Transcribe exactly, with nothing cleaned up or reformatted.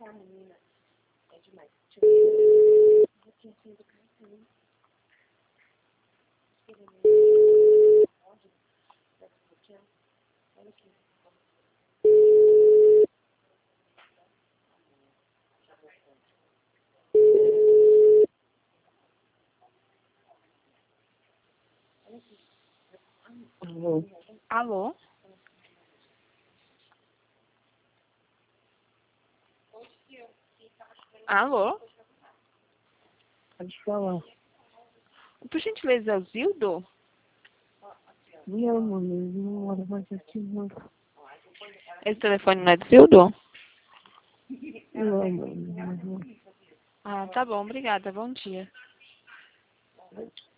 Alô? Alô? Alô? Pode falar. Por gentileza, é o Zildo? Não, mano, não mora mais aqui, não. Esse telefone não é do Zildo? Não, mano, não. Ah, tá bom, obrigada. Bom dia.